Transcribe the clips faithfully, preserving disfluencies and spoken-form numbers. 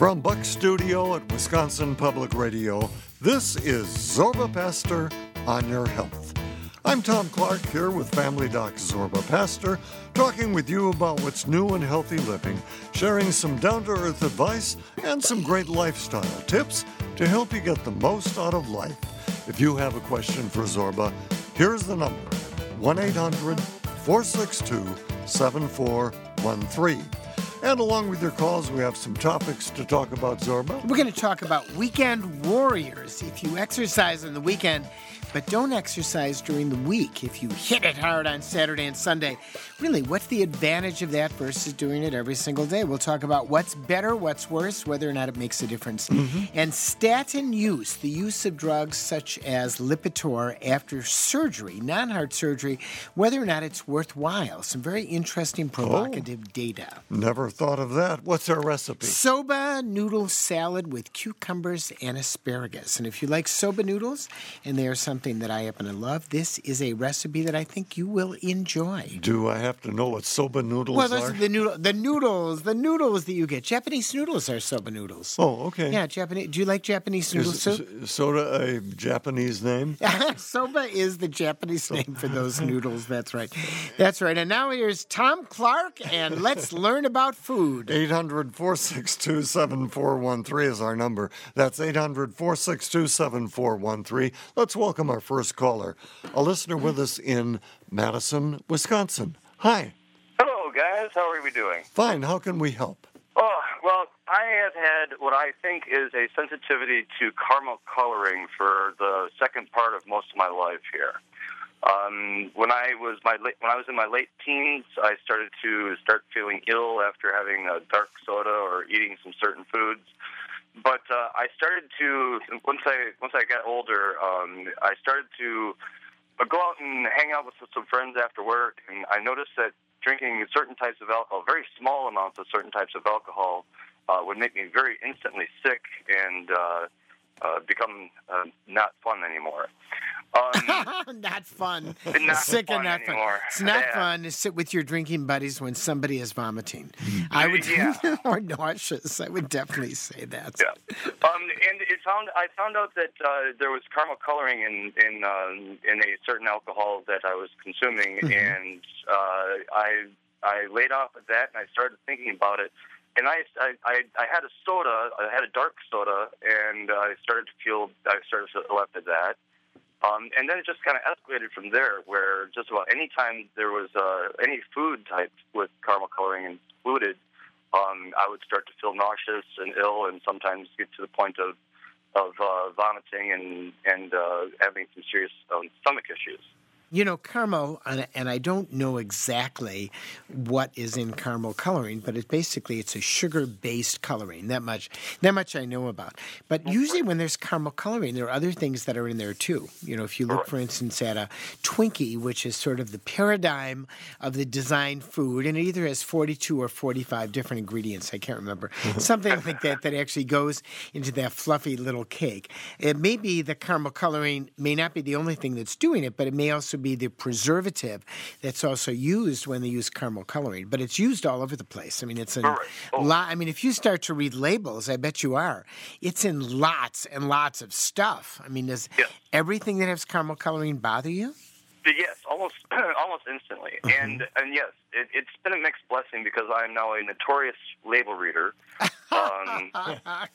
From Buck Studio at Wisconsin Public Radio, this is Zorba Pastor on Your Health. I'm Tom Clark here with Family Doc Zorba Pastor, talking with you about what's new in healthy living, sharing some down-to-earth advice and some great lifestyle tips to help you get the most out of life. If you have a question for Zorba, here's the number, one eight hundred, four six two, seven four one three. And along with your calls, we have some topics to talk about, Zorba. We're going to talk about weekend warriors. If you exercise on the weekend, but don't exercise during the week, if you hit it hard on Saturday and Sunday, really, what's the advantage of that versus doing it every single day? We'll talk about what's better, what's worse, whether or not it makes a difference. Mm-hmm. And statin use, the use of drugs such as Lipitor after surgery, non-heart surgery, whether or not it's worthwhile. Some very interesting, provocative oh, data. Never thought of that. What's our recipe? Soba noodle salad with cucumbers and asparagus. And if you like soba noodles, and they are something that I happen to love, this is a recipe that I think you will enjoy. Do I have to know what soba noodles well, those are? are the, noodle, the noodles, the noodles that you get. Japanese noodles are soba noodles. Oh, okay. Yeah, Japanese. Do you like Japanese noodle is soup? Soda a Japanese name? Soba is the Japanese name for those noodles. That's right. That's right. And now here's Tom Clark, and let's learn about food. eight hundred, four six two, seven four one three is our number. That's eight hundred, four six two, seven four one three. Let's welcome our first caller, a listener with us in Madison, Wisconsin. Hi. Hello, guys. How are we doing? Fine. How can we help? Oh, well, I have had what I think is a sensitivity to caramel coloring for the second part of most of my life here. Um, when I was my late, when I was in my late teens, I started to start feeling ill after having a dark soda or eating some certain foods. But uh, I started to once I once I got older, um, I started to uh, go out and hang out with some friends after work, and I noticed that drinking certain types of alcohol, very small amounts of certain types of alcohol, uh, would make me very instantly sick and uh, uh, become uh, not fun anymore. Um, not fun. Not Sick fun and not anymore. fun. It's not yeah. fun to sit with your drinking buddies when somebody is vomiting. I would, yeah. or nauseous. I would definitely say that. Yeah. Um, and it found I found out that uh, there was caramel coloring in in um, in a certain alcohol that I was consuming, mm-hmm. and uh, I I laid off of that and I started thinking about it. And I, I, I had a soda, I had a dark soda, and I started to feel, I started to feel left at that. Um, and then it just kind of escalated from there, where just about any time there was uh, any food type with caramel coloring included, um, I would start to feel nauseous and ill, and sometimes get to the point of of uh, vomiting and and uh, having some serious um, stomach issues. You know, caramel, and I don't know exactly what is in caramel coloring, but it basically it's a sugar-based coloring. That much, that much I know about. But usually, when there's caramel coloring, there are other things that are in there too. You know, if you look, for instance, at a Twinkie, which is sort of the paradigm of the designed food, and it either has forty-two or forty-five different ingredients. I can't remember something like that that actually goes into that fluffy little cake. It may be the caramel coloring may not be the only thing that's doing it, but it may also be the preservative that's also used when they use caramel coloring, but it's used all over the place. I mean, it's in right. oh. lot. I mean, if you start to read labels, I bet you are. It's in lots and lots of stuff. I mean, does yes. everything that has caramel coloring bother you? Yes, almost, almost instantly. Mm-hmm. And and yes, it, it's been a mixed blessing because I am now a notorious label reader. Um, I,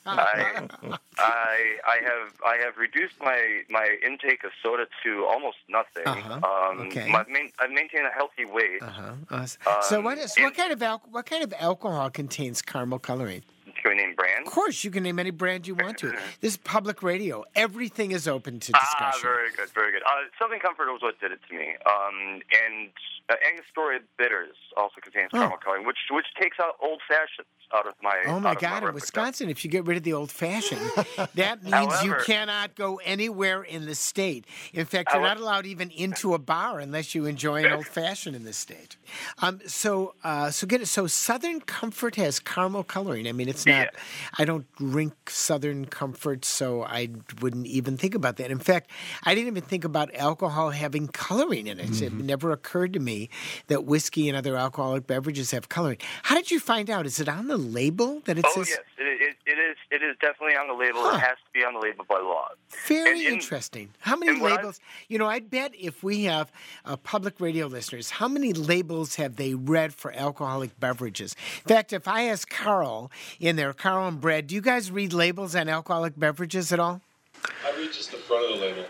I, I have I have reduced my, my intake of soda to almost nothing. Uh-huh. Um, okay. I've, main, I've maintained a healthy weight. Uh-huh. Uh, so um, what is what kind of al- what kind of alcohol contains caramel coloring? Can we name brands? Of course, you can name any brand you want to. This is public radio. Everything is open to discussion. Ah, very good, very good. Uh, Southern Comfort was what did it to me. Um, and uh, Angostura Bitters also contains caramel oh. coloring, which which takes out old fashions out of my. Oh my out God! my in Wisconsin, if you get rid of the old fashioned, that means However, you cannot go anywhere in the state. In fact, you're not allowed even into a bar unless you enjoy an old fashioned in the state. Um, so, uh, so get it. So, Southern Comfort has caramel coloring. I mean, it's not. Yeah. I don't drink Southern Comfort, so I wouldn't even think about that. In fact, I didn't even think about alcohol having coloring in it. Mm-hmm. It never occurred to me that whiskey and other alcoholic beverages have coloring. How did you find out? Is it on the label that it oh, says? yes, it, it, it it is definitely on the label. Huh. It has to be on the label by law. Very And in- interesting. How many and what labels? You know, I bet if we have uh, public radio listeners, how many labels have they read for alcoholic beverages? In fact, if I ask Carl in there, Carl and Brad, do you guys read labels on alcoholic beverages at all? I read just the front of the label.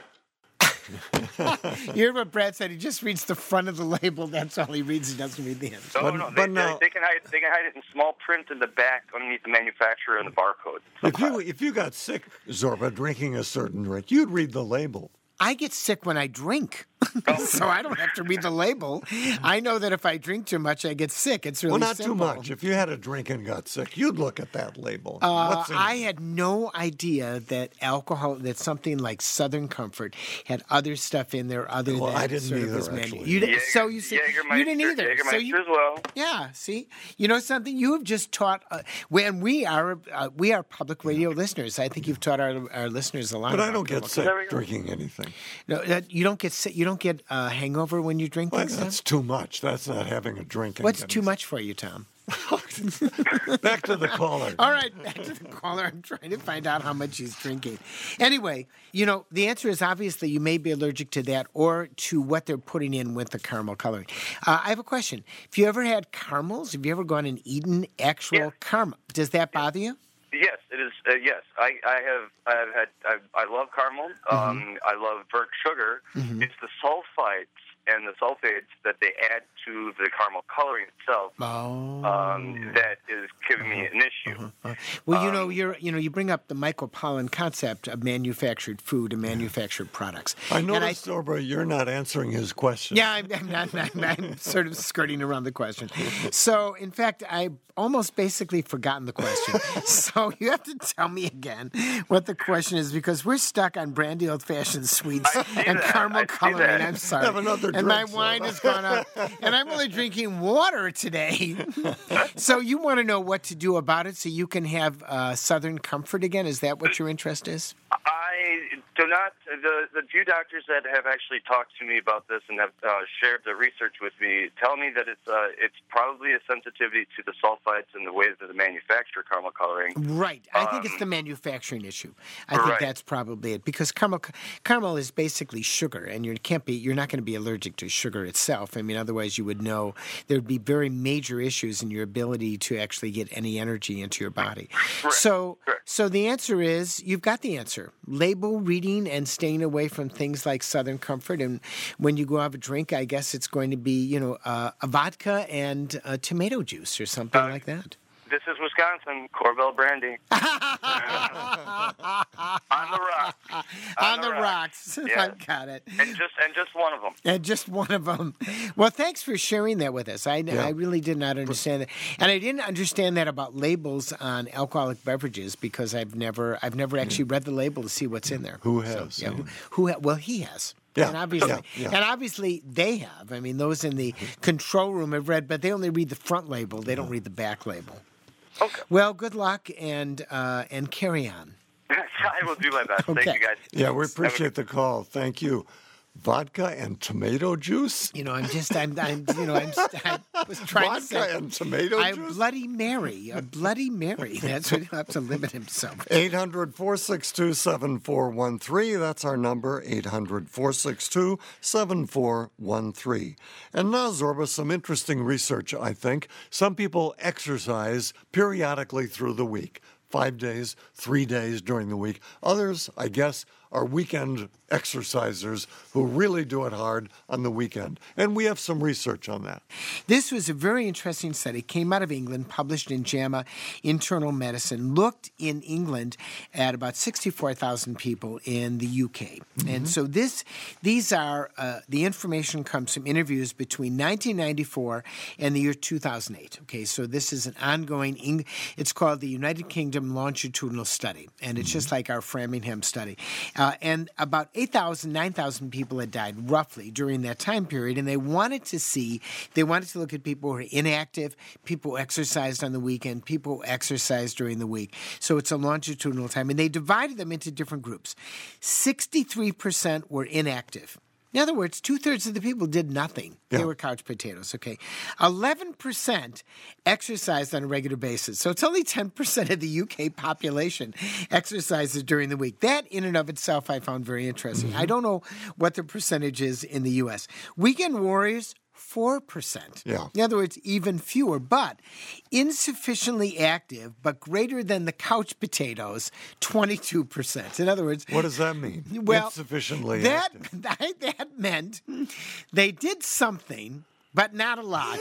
You heard what Brad said. He just reads the front of the label. That's all he reads. He doesn't read the end. No, But- no, but they, now- they, they can hide. They can hide it in small print in the back underneath the manufacturer and the barcode. If you if you got sick, Zorba, drinking a certain drink, you'd read the label. I get sick when I drink, so I don't have to read the label. I know that if I drink too much, I get sick. It's really Well, not simple. too much. If you had a drink and got sick, you'd look at that label. Uh, What's in I it? had no idea that alcohol, that something like Southern Comfort had other stuff in there other Well, than I didn't sort of either, this menu. actually. You didn't, Jaeger- so you said Jägermeister, you didn't either. So Jägermeister you, as well. yeah. See, you know something. You have just taught. Uh, when we are uh, we are public radio listeners. I think you've taught our our listeners a lot. But I about don't get the- sick There we go. drinking anything. No, that, you don't get sick. You don't get uh, hangover when you drink Well, things. Tom? that's too much. That's not having a drink. and What's getting too much for you, Tom? sick. Back to the caller. All right, back to the caller. I'm trying to find out how much he's drinking. Anyway, you know, the answer is obviously you may be allergic to that or to what they're putting in with the caramel coloring. Uh, I have a question. Have you ever had caramels? Have you ever gone and eaten actual Yeah. caramel? Does that bother you? Yes, it is. Uh, yes, I, I have. I've had. I've, I love caramel. Mm-hmm. Um, I love burnt sugar. It's the sulfites and the sulfates that they add to the caramel coloring itself Oh. um, that is giving me an issue. Uh, well, you know, Um, you're, you know, you bring up the Michael Pollan concept of manufactured food and manufactured products. I And noticed, Zorba, you're not answering his question. Yeah, I'm, I'm, not, I'm, I'm sort of skirting around the question. So, in fact, I almost basically forgotten the question. So you have to tell me again what the question is because we're stuck on brandy old-fashioned sweets I see and that. caramel I see coloring. that. I'm sorry. Have another and my drink, wine Sarah. has gone up. And I'm only drinking water today. So you want to know what to do about it so you can have uh, Southern Comfort again? Is that what your interest is? I do not. The the few doctors that have actually talked to me about this and have uh, shared the research with me tell me that it's uh, it's probably a sensitivity to the sulfites and the way that they manufacture caramel coloring. Right. I think it's Um, the manufacturing issue. I think right. that's probably it because caramel caramel is basically sugar, and you can't be you're not going to be allergic to sugar itself. I mean, otherwise you would know there would be very major issues in your ability to actually get any energy into your body. So, Correct. so the answer is you've got the answer: label reading and staying away from things like Southern Comfort. And when you go have a drink, I guess it's going to be you know uh, a vodka and a tomato juice or something like that. This is Wisconsin, Corbel Brandy. On the rock. On, the, rocks. Yeah. I got it. And just and just one of them. And just one of them. Well, thanks for sharing that with us. I, Yeah. I really did not understand that, and I didn't understand that about labels on alcoholic beverages because I've never, I've never actually read the label to see what's in there. Who has? So, yeah, who, who? ha- Well, he has. Yeah, And obviously, yeah, yeah. and obviously they have. I mean, those in the control room have read, but they only read the front label. They don't read the back label. Okay. Well, good luck and uh, and carry on. I will do my best. Thank Okay. you, guys. Yeah, we appreciate the call. Thank you. Vodka and tomato juice? You know, I'm just, I'm, I'm you know, I'm, I was trying to Vodka say. and tomato I juice? Bloody Mary, a Bloody Mary. That's what he'll have to limit himself. eight hundred, four six two, seven four one three. That's our number, eight hundred, four six two, seven four one three. And now, Zorba, some interesting research, I think. Some people exercise periodically through the week. Five days, three days during the week. Others, I guess, are weekend exercisers who really do it hard on the weekend. And we have some research on that. This was a very interesting study. Came out of England, published in JAMA Internal Medicine. Looked in England at about sixty-four thousand people in the U K. And so this, these are uh, the information comes from interviews between nineteen ninety-four and the year two thousand eight. Okay, so this is an ongoing. Eng- it's called the United Kingdom Longitudinal Study, and it's just like our Framingham study. Uh, and about eight thousand, nine thousand people had died roughly during that time period, and they wanted to see, they wanted to look at people who were inactive, people who exercised on the weekend, people who exercised during the week. So it's a longitudinal time, and they divided them into different groups. sixty-three percent were inactive. In other words, two-thirds of the people did nothing. Yeah. They were couch potatoes, okay? eleven percent exercised on a regular basis. So it's only ten percent of the U K population exercises during the week. That in and of itself I found very interesting. Mm-hmm. I don't know what the percentage is in the U S. Weekend warriors, four percent. Yeah. In other words, even fewer, but insufficiently active, but greater than the couch potatoes, twenty-two percent. In other words, What does that mean? well, Insufficiently that, active. that that meant they did something, but not a lot.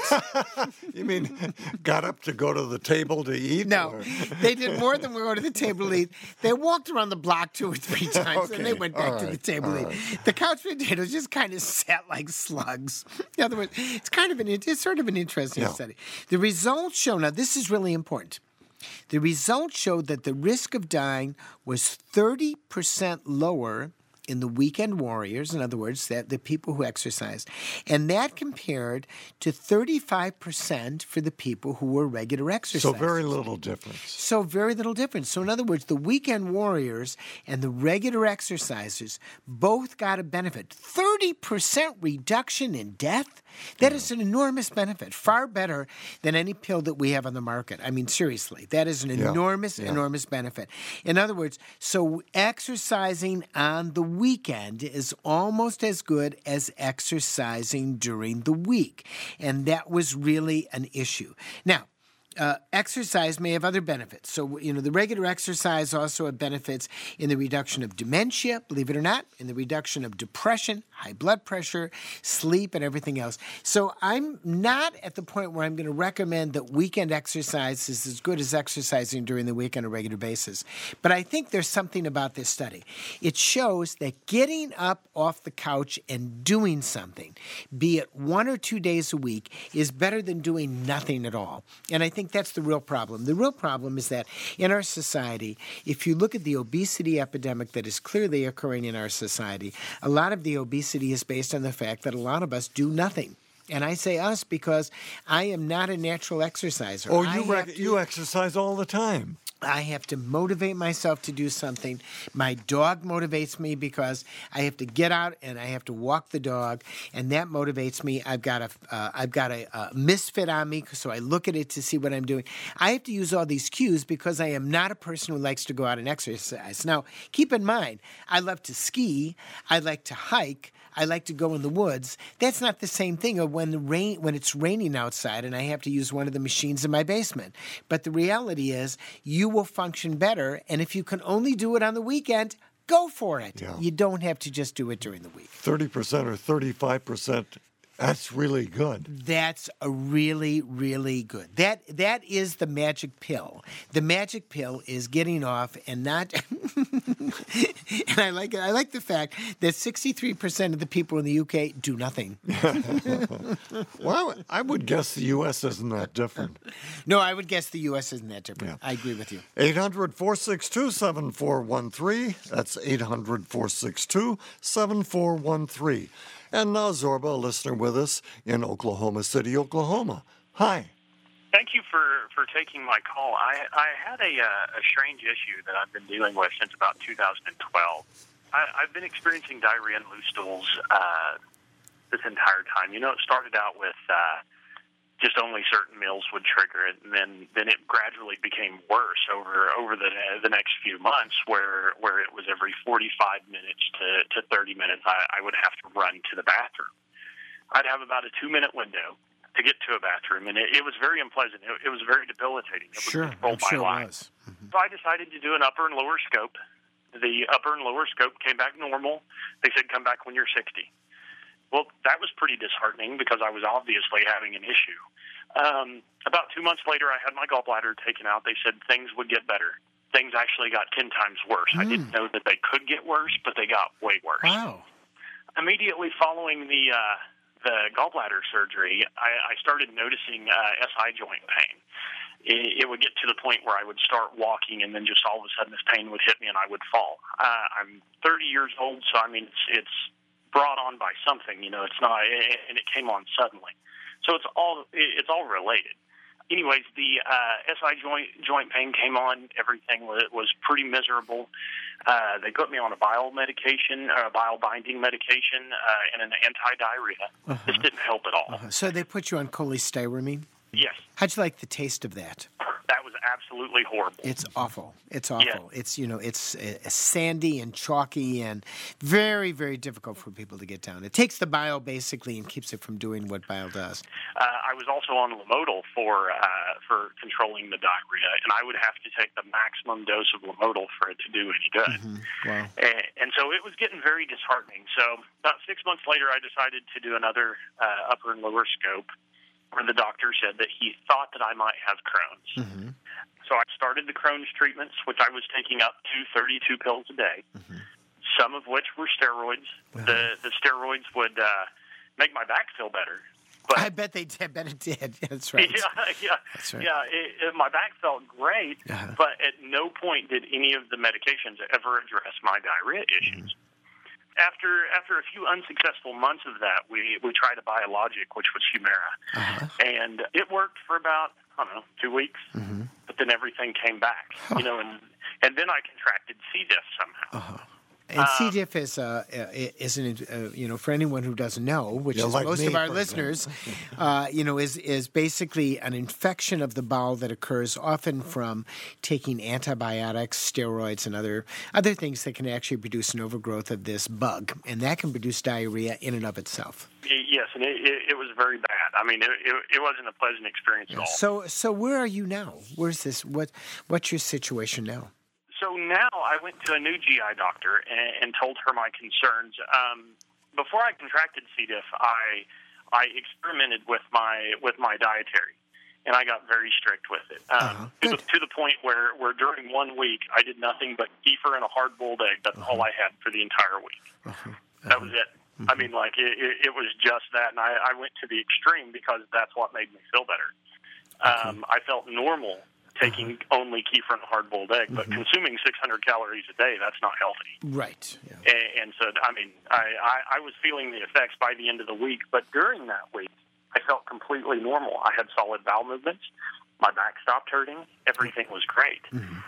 You mean got up to go to the table to eat? No, or- they did more than go to the table to eat. They walked around the block two or three times, and they Okay, went back all to the right, table all to eat. The couch potatoes just kind of sat like slugs. In other words, it's kind of an it's sort of an interesting Yeah. study. The results show now this is really important. The results showed that the risk of dying was thirty percent lower in the weekend warriors, in other words, that the people who exercised, and that compared to thirty-five percent for the people who were regular exercisers. So very little difference. So very little difference. So in other words, the weekend warriors and the regular exercisers both got a benefit. thirty percent reduction in death? That is an enormous benefit, far better than any pill that we have on the market. I mean, seriously, that is an Yeah, enormous, yeah. enormous benefit. In other words, so exercising on the weekend is almost as good as exercising during the week. And that was really an issue. Now, Uh, exercise may have other benefits. So, you know, the regular exercise also have benefits in the reduction of dementia, believe it or not, in the reduction of depression, high blood pressure, sleep, and everything else. So I'm not at the point where I'm going to recommend that weekend exercise is as good as exercising during the week on a regular basis. But I think there's something about this study. It shows that getting up off the couch and doing something, be it one or two days a week, is better than doing nothing at all. And I think that's the real problem. The real problem is that in our society, if you look at the obesity epidemic that is clearly occurring in our society, a lot of the obesity is based on the fact that a lot of us do nothing. And I say us because I am not a natural exerciser. Oh, I you have rec- to- you exercise all the time. I have to motivate myself to do something. My dog motivates me because I have to get out and I have to walk the dog, and that motivates me. I've got a, uh, I've got a, a misfit on me, so I look at it to see what I'm doing. I have to use all these cues because I am not a person who likes to go out and exercise. Now, keep in mind, I love to ski. I like to hike. I like to go in the woods. That's not the same thing of when the rain when it's raining outside and I have to use one of the machines in my basement. But the reality is you will function better, and if you can only do it on the weekend, go for it. Yeah. You don't have to just do it during the week. thirty percent or thirty-five percent. That's really good. That's a really, really good. That that is the magic pill. The magic pill is getting off and not. And I like it. I like the fact that sixty-three percent of the people in the U K do nothing. Well, I would guess the U S isn't that different. No, I would guess the U S isn't that different. Yeah. I agree with you. eight hundred, four six two, seven four one three. That's eight hundred, four six two, seven four one three. And now Zorba, a listener with us in Oklahoma City, Oklahoma. Hi. Thank you for, for taking my call. I, I had a, uh, a strange issue that I've been dealing with since about two thousand twelve. I, I've been experiencing diarrhea and loose stools uh, this entire time. You know, it started out with uh, just only certain meals would trigger it, and then, then it gradually became worse over over the the next few months, where where it was every forty-five minutes to, to thirty minutes I, I would have to run to the bathroom. I'd have about a two-minute window to get to a bathroom, and it, it was very unpleasant. It, it was very debilitating. It Sure, would control I'm sure my it life. was. Mhm. So I decided to do an upper and lower scope. The upper and lower scope came back normal. They said, come back when you're sixty. Well, that was pretty disheartening because I was obviously having an issue. Um, about two months later, I had my gallbladder taken out. They said things would get better. Things actually got ten times worse. I didn't know that they could get worse, but they got way worse. Wow. Immediately following the uh, the gallbladder surgery, I, I started noticing uh, S I joint pain. It, it would get to the point where I would start walking, and then just all of a sudden this pain would hit me, and I would fall. Uh, I'm thirty years old, so I mean it's, it's brought on by something. You know, it's not, and it came on suddenly. So it's all it's all related. anyways, the uh, S I joint joint pain came on. Everything was, was pretty miserable. Uh, they put me on a bile medication, or a bile binding medication, uh, and an anti-diarrhea. Uh-huh. This didn't help at all. Uh-huh. So they put you on cholestyramine? Yes. How'd you like the taste of that? That was absolutely horrible. It's awful. It's awful. Yeah. It's, you know, it's uh, sandy and chalky and very, very difficult for people to get down. It takes the bile basically and keeps it from doing what bile does. Uh, I was also on Lamodal for uh, for controlling the diarrhea, and I would have to take the maximum dose of Lamodal for it to do any good. Mm-hmm. Wow. And, and so it was getting very disheartening. So about six months later, I decided to do another uh, upper and lower scope, where the doctor said that he thought that I might have Crohn's. Mm-hmm. So I started the Crohn's treatments, which I was taking up to thirty-two pills a day, mm-hmm. some of which were steroids. Wow. The the steroids would uh, make my back feel better. But I bet they did. I bet it did. That's right. Yeah, yeah, That's right. yeah. It, it, my back felt great, uh-huh. but at no point did any of the medications ever address my diarrhea issues. Mm-hmm. After after a few unsuccessful months of that, we, we tried a biologic, which was Humira, uh-huh. and it worked for about I don't know two weeks. Mm-hmm. But then everything came back, huh. you know, and and then I contracted C. diff somehow. Uh-huh. And um, C. diff is, uh, is an, uh, you know, for anyone who doesn't know, which yeah, is like most me, of our listeners, uh, you know, is is basically an infection of the bowel that occurs often from taking antibiotics, steroids, and other other things that can actually produce an overgrowth of this bug, and that can produce diarrhea in and of itself. Yes, and it, it, it was very bad. I mean, it, it, it wasn't a pleasant experience yeah. at all. So, so where are you now? Where's this? What What's your situation now? So now I went to a new G I doctor and, and told her my concerns. Um, before I contracted C. diff, I I experimented with my with my dietary, and I got very strict with it um, uh-huh. to, the, to the point where, where during one week I did nothing but kefir and a hard-boiled egg. That's uh-huh. all I had for the entire week. Uh-huh. Uh-huh. That was it. Mm-hmm. I mean, like it, it, it was just that, and I, I went to the extreme because that's what made me feel better. Um, okay. I felt normal taking uh-huh. only kefir and a hard-boiled egg, but mm-hmm. consuming six hundred calories a day, that's not healthy. Right. Yeah. And, and so, I mean, I, I, I was feeling the effects by the end of the week, but during that week, I felt completely normal. I had solid bowel movements. My back stopped hurting. Everything was great. Mm-hmm.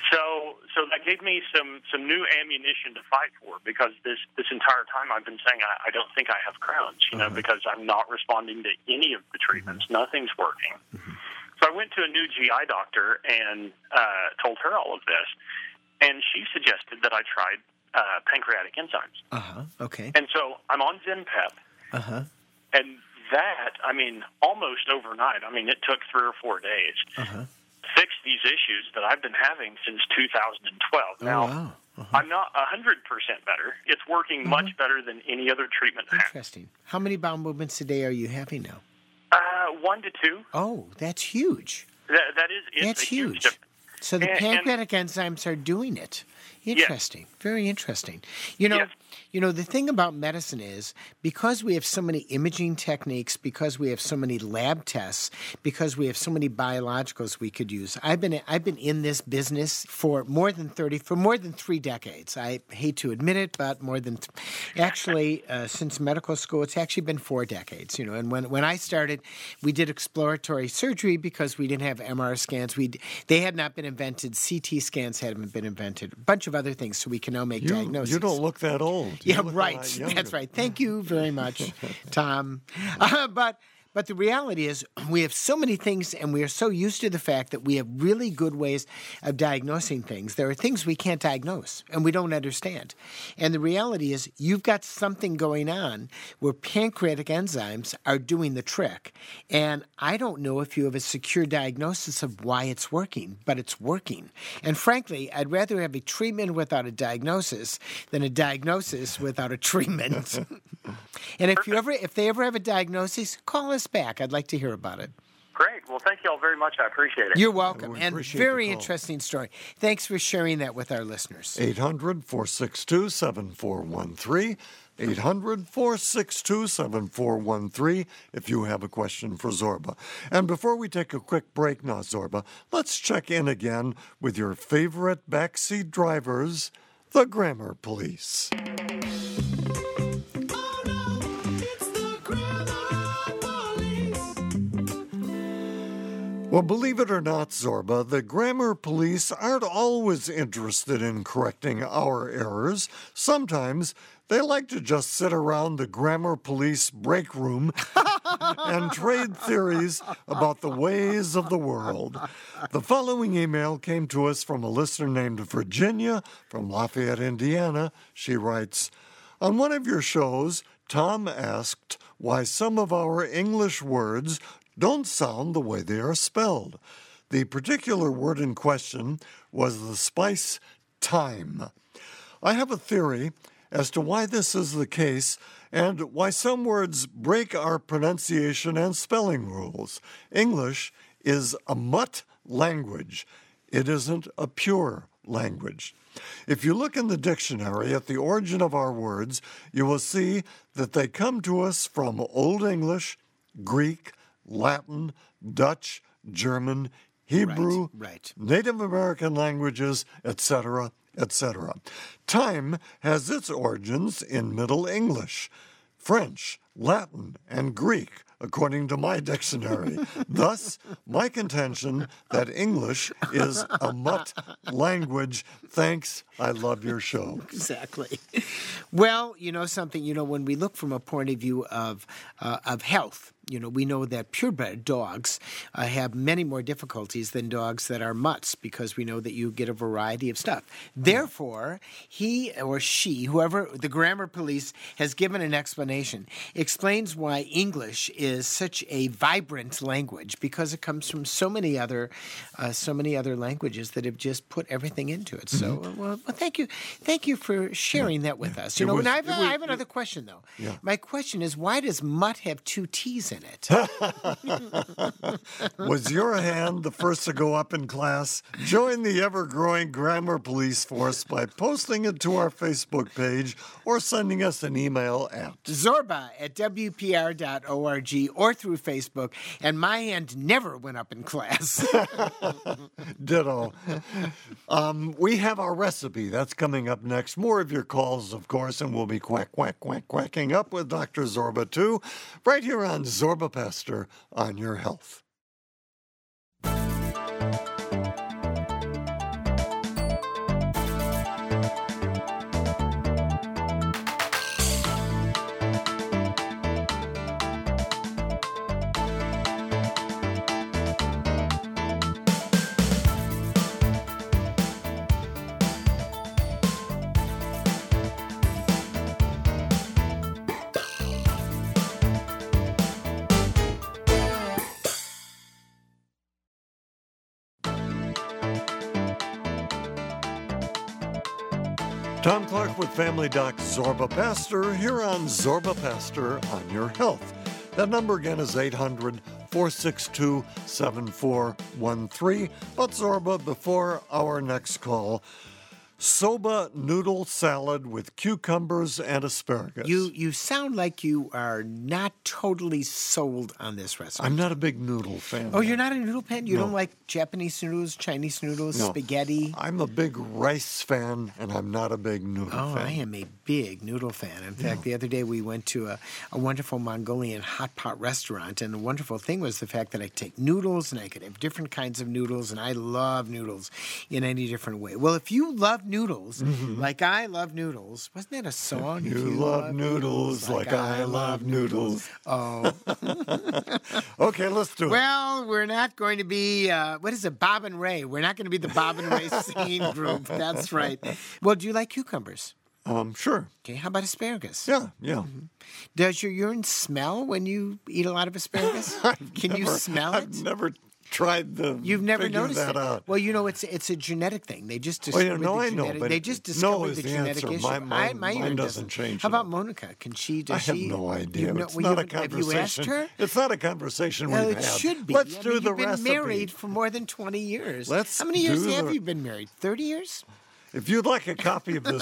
So so that gave me some, some new ammunition to fight for, because this, this entire time I've been saying I, I don't think I have Crohn's, you uh-huh. know, because I'm not responding to any of the treatments. Mm-hmm. Nothing's working. Mm-hmm. So I went to a new G I doctor and uh, told her all of this, and she suggested that I tried uh, pancreatic enzymes. Uh-huh, okay. And so I'm on ZenPep, uh-huh. and that, I mean, almost overnight, I mean, it took three or four days, uh-huh. fixed these issues that I've been having since two thousand twelve. Oh, now, wow. Uh-huh. I'm not one hundred percent better. It's working uh-huh. much better than any other treatment I have. Interesting. How many bowel movements a day are you having now? Uh, one to two. Oh, that's huge. That, that is it's That's a huge. huge difference. So the and, pancreatic and, enzymes are doing it. Interesting. Yes. Very interesting. You know, yes. you know, the thing about medicine is because we have so many imaging techniques, because we have so many lab tests, because we have so many biologicals we could use. I've been I've been in this business for more than thirty for more than three decades. I hate to admit it, but more than th- actually uh, since medical school, it's actually been four decades. You know, and when when I started, we did exploratory surgery because we didn't have M R I scans. We they had not been invented. C T scans hadn't been invented. A bunch of other things, so we can now make you, diagnoses. You don't look that old. You yeah, right. That's right. Thank you very much, Tom. Uh, but but the reality is we have so many things, and we are so used to the fact that we have really good ways of diagnosing things. There are things we can't diagnose, and we don't understand. And the reality is you've got something going on where pancreatic enzymes are doing the trick. And I don't know if you have a secure diagnosis of why it's working, but it's working. And frankly, I'd rather have a treatment without a diagnosis than a diagnosis without a treatment. And if you ever, if they ever have a diagnosis, call us back. I'd like to hear about it. Great. Well, thank you all very much. I appreciate it. You're welcome. And appreciate very the call. interesting story. Thanks for sharing that with our listeners. eight hundred, four six two, seven four one three. eight hundred, four six two, seven four one three if you have a question for Zorba. And before we take a quick break now, Zorba, let's check in again with your favorite backseat drivers, the Grammar Police. Well, believe it or not, Zorba, the grammar police aren't always interested in correcting our errors. Sometimes they like to just sit around the grammar police break room and trade theories about the ways of the world. The following email came to us from a listener named Virginia from Lafayette, Indiana. She writes, on one of your shows, Tom asked why some of our English words don't sound the way they are spelled. The particular word in question was the spice thyme. I have a theory as to why this is the case and why some words break our pronunciation and spelling rules. English is a mutt language. It isn't a pure language. If you look in the dictionary at the origin of our words, you will see that they come to us from Old English, Greek, Latin, Dutch, German, Hebrew, Right, right. Native American languages, et cetera, et cetera. Time has its origins in Middle English, French, Latin, and Greek, according to my dictionary. Thus, my contention that English is a mutt language. Thanks. I love your show. Exactly. Well, you know something, you know, when we look from a point of view of uh, of health, you know, we know that purebred dogs uh, have many more difficulties than dogs that are mutts because we know that you get a variety of stuff. Therefore, he or she, whoever the grammar police has given an explanation, explains why English is such a vibrant language because it comes from so many other, uh, so many other languages that have just put everything into it. So, uh, well, well, thank you, thank you for sharing that with us. You It know, was- and I have, it was- I have another question though. Yeah. My question is, why does mutt have two T's in it? Was your hand the first to go up in class? Join the ever-growing grammar police force by posting it to our Facebook page or sending us an email at Zorba at W P R dot org or through Facebook, and my hand never went up in class. Ditto. Um, we have our recipe. That's coming up next. More of your calls, of course, and we'll be quack, quack, quack, quacking up with Doctor Zorba, too, right here on Zorba Pastor on Your Health. Tom Clark with Family Doc Zorba Pastor here on Zorba Pastor on Your Health. That number again is eight hundred, four six two, seven four one three. But Zorba, before our next call, soba noodle salad with cucumbers and asparagus. You you sound like you are not totally sold on this recipe. I'm not a big noodle fan. Oh, you're not a noodle fan? You No. don't like Japanese noodles, Chinese noodles, No. spaghetti? I'm a big rice fan, and I'm not a big noodle Oh, fan. I am a big noodle fan. In fact, the other day we went to a, a wonderful Mongolian hot pot restaurant, and the wonderful thing was the fact that I could take noodles and I could have different kinds of noodles, and I love noodles in any different way. Well, if you love noodles, like I love noodles, wasn't that a song? If You love noodles like I love noodles. Oh, Okay, let's do it. well, we're not going to be, uh, what is it, Bob and Ray? We're not going to be the Bob and Ray singing group. That's right. Well, do you like cucumbers? Um, sure. Okay, how about asparagus? Yeah, yeah. Does your urine smell when you eat a lot of asparagus? Can you Never- smell I've it? never tried the. You've never figure noticed that it. out. Well, you know, it's it's a genetic thing. They just Well, discovered yeah, no, the I know, genetic. but they just no discovered is the the genetic answer. issue. My- I, mine- my mine urine doesn't change How at about all. Monica? Can she? I Does have she? no idea. You've no- it's well, not you a haven't- have conversation. you asked her? It's not a conversation Well, we've it had. should be. Let's I do mean, the you've been recipe. married for more than twenty years. Let's How many years do have the- you been married? Thirty years? If you'd like a copy of this,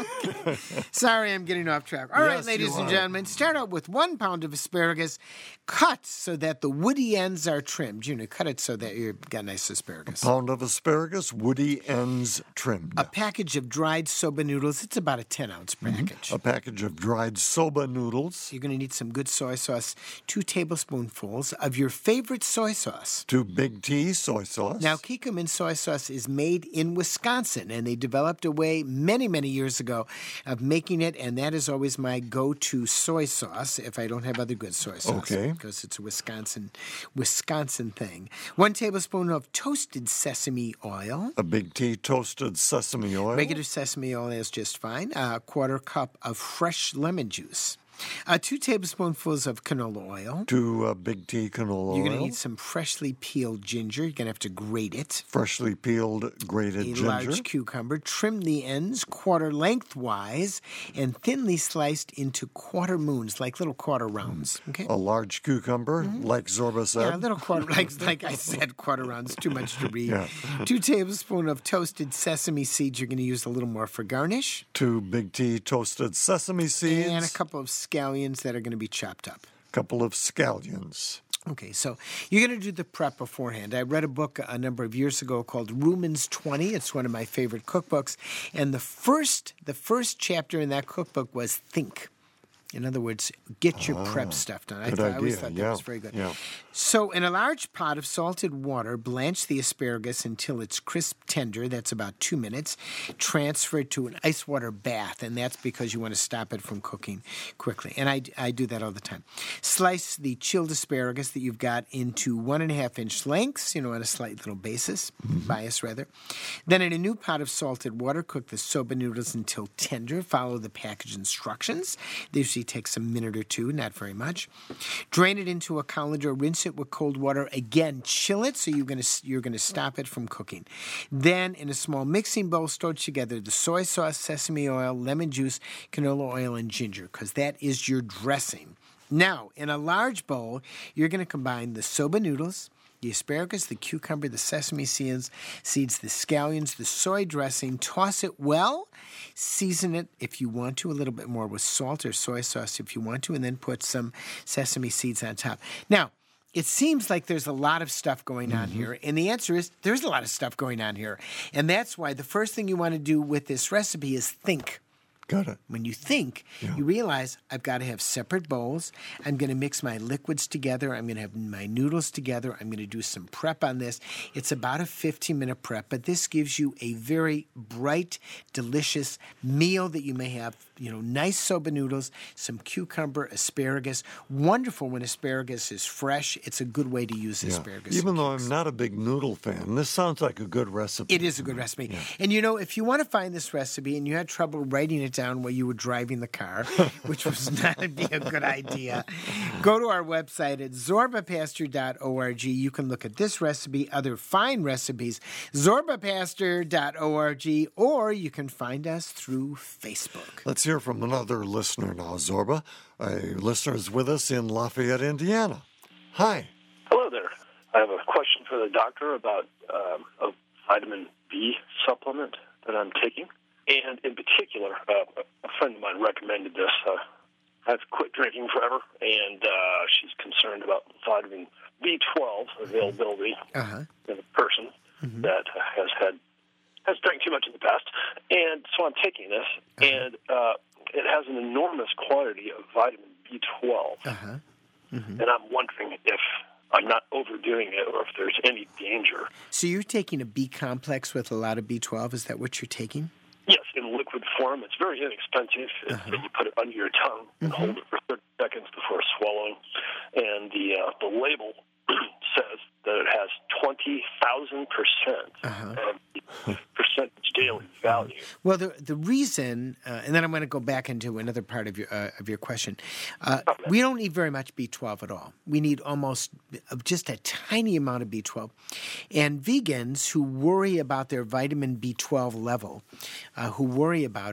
Sorry, I'm getting off track. All right, Yes, ladies you and are. gentlemen, start out with one pound of asparagus, cut so that the woody ends are trimmed. You know, cut it so that you've got nice asparagus. pound of asparagus, woody ends trimmed. A package of dried soba noodles. It's about a ten ounce package. A package of dried soba noodles, You're going to need some good soy sauce, two tablespoonfuls of your favorite soy sauce. two big T soy sauce. Now, Kikkoman soy sauce is made in Wisconsin, and they developed a way many, many years ago of making it, and that is always my go-to soy sauce if I don't have other good soy sauce. Okay. Because it's a Wisconsin, Wisconsin thing. One tablespoon of toasted sesame oil. a big T toasted sesame oil. Regular sesame oil is just fine. A quarter cup of fresh lemon juice. Uh, two tablespoonfuls of canola oil. Two uh, big T canola You're going to oil. need some freshly peeled ginger. You're going to have to grate it. Freshly peeled grated A ginger. large cucumber. Trim the ends quarter lengthwise and thinly sliced into quarter moons, like little quarter rounds. Okay. A large cucumber, like Zorba said. Yeah, a little quarter, like, like I said, quarter rounds. Too much to read. Yeah. Two tablespoons of toasted sesame seeds. You're going to use a little more for garnish. Two big T toasted sesame seeds. And a couple of scallions that are going to be chopped up. couple of scallions. Okay, so you're going to do the prep beforehand. I read a book a number of years ago called Rumen's twenty. It's one of my favorite cookbooks. And the first, the first chapter in that cookbook was think. In other words, get your prep stuff done. I, good thought, I always idea, thought yeah, that was very good. yeah. So in a large pot of salted water, blanch the asparagus until it's crisp tender. That's about two minutes. Transfer it to an ice water bath, and that's because you want to stop it from cooking quickly. And I, I do that all the time. Slice the chilled asparagus that you've got into one and a half inch lengths, you know, on a slight little basis, bias rather. Then in a new pot of salted water, cook the soba noodles until tender. Follow the package instructions. They usually takes a minute or two, not very much. Drain it into a colander, rinse it with cold water. Again, chill it so you're going to you're going to stop it from cooking. Then, in a small mixing bowl, stir together the soy sauce, sesame oil, lemon juice, canola oil, and ginger, because that is your dressing. Now, in a large bowl, you're going to combine the soba noodles, the asparagus, the cucumber, the sesame seeds, seeds, the scallions, the soy dressing. Toss it well. Season it, if you want to, a little bit more with salt or soy sauce if you want to, and then put some sesame seeds on top. Now, it seems like there's a lot of stuff going on here, and the answer is there's a lot of stuff going on here. And that's why the first thing you want to do with this recipe is think. Got it. When you think, Yeah. you realize I've got to have separate bowls. I'm going to mix my liquids together. I'm going to have my noodles together. I'm going to do some prep on this. It's about a fifteen-minute prep, but this gives you a very bright, delicious meal that you may have. You know, nice soba noodles, some cucumber, asparagus. Wonderful when asparagus is fresh. It's a good way to use Yeah. asparagus. Even in though cakes. I'm not a big noodle fan, this sounds like a good recipe. It is a good recipe. And you know, if you want to find this recipe and you had trouble writing it down while you were driving the car, which was not be a good idea, go to our website at zorba pastor dot org. You can look at this recipe, other fine recipes, zorba pastor dot org, or you can find us through Facebook. Let's hear from another listener now, Zorba. A listener is with us in Lafayette, Indiana. Hi. Hello there. I have a question for the doctor about um, a vitamin B supplement that I'm taking. And in particular, uh, a friend of mine recommended this. Uh, I've quit drinking forever, and uh, she's concerned about vitamin B twelve availability Uh-huh. in a person that uh, has had has drank too much in the past. And so I'm taking this, and uh, it has an enormous quantity of vitamin B twelve. Uh-huh. And I'm wondering if I'm not overdoing it or if there's any danger. So you're taking a B complex with a lot of B twelve. Is that what you're taking? Yes, in liquid form. It's very inexpensive. It's Uh-huh. that you put it under your tongue and hold it for thirty seconds before swallowing. And the uh, the label says that it has twenty thousand percent Uh-huh. of the percentage daily value. Well, the the reason, uh, and then I'm going to go back into another part of your uh, of your question. Uh, we don't need very much B twelve at all. We need almost uh, just a tiny amount of B twelve. And vegans who worry about their vitamin B twelve level, uh, who worry about it,